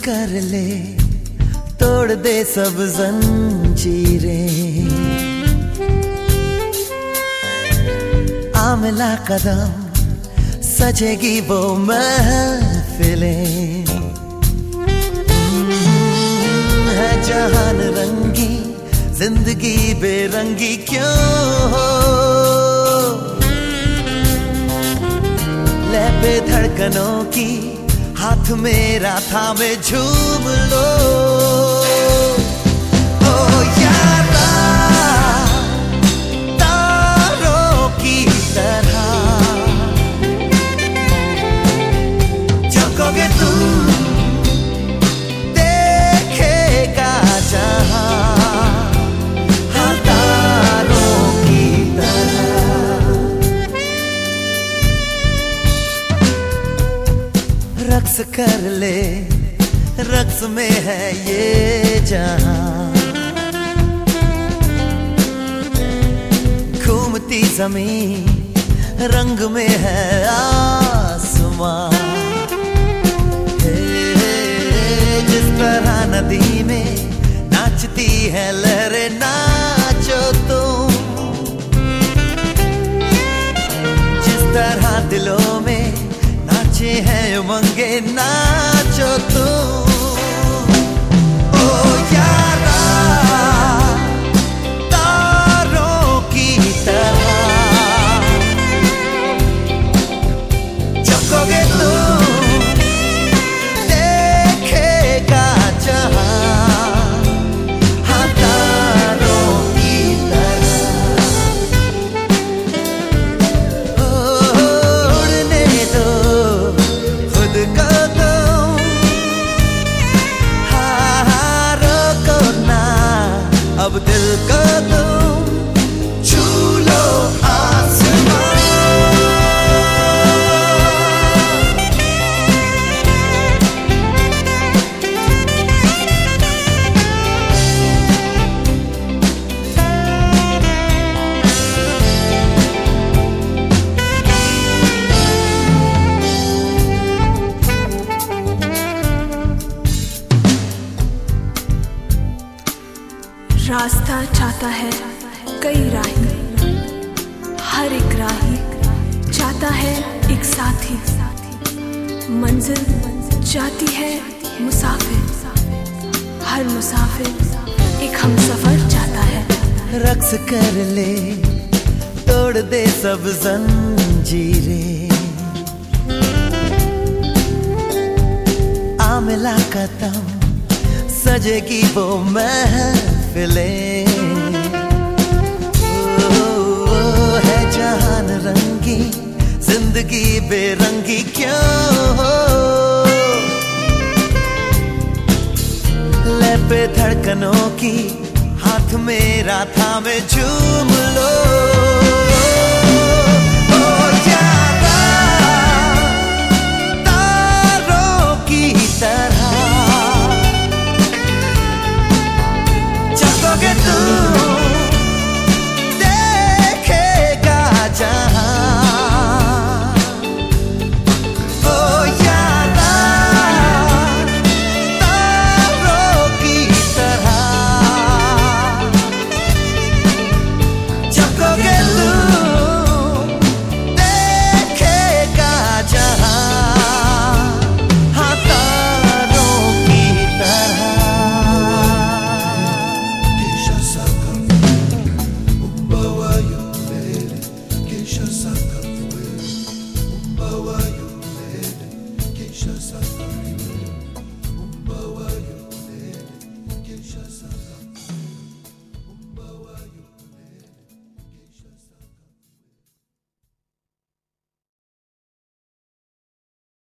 कर ले, तोड़ दे सब जंजीरें। आ मिला कदम, सजेगी वो महफिलें। है जहान रंगी, जिंदगी बेरंगी क्यों हो। ले पे धड़कनों की, हाथ मेरा थामे झूम लो। ओ यारा, तारों की तरह झुकोगे तुम, देखेगा जहां। हाँ, तारों की तरह रक्स कर ले, रक्स में है ये जहां। घूमती जमीन, रंग में है आसमां। जिस तरह नदी में नाचती है लहरें, नाचो तुम। जिस तरह दिलों में नाचे हैं उमंगे, नाचो तुम। ओ यारा, तारों की तरह झुकोगे तुम, देखेगा जहां। हाँ, तारों की तरह उड़ने दो खुद को तुम। हाँ, रोको ना अब दिल को तुम, छू लो आसमां। रास्ता चाहता है कई राही, हर एक राही चाहता है एक साथी। मंजिल चाहती है मुसाफिर, हर मुसाफिर एक हमसफर चाहता है। रक्स कर ले, तोड़ दे सब जंजीरें। आ मिला कदम, सजेगी वो महफिलें। है जहान रंगी, जिंदगी बेरंगी क्यों हो। ले पे धड़कनों की, हाथ मेरा थामे झूम लो।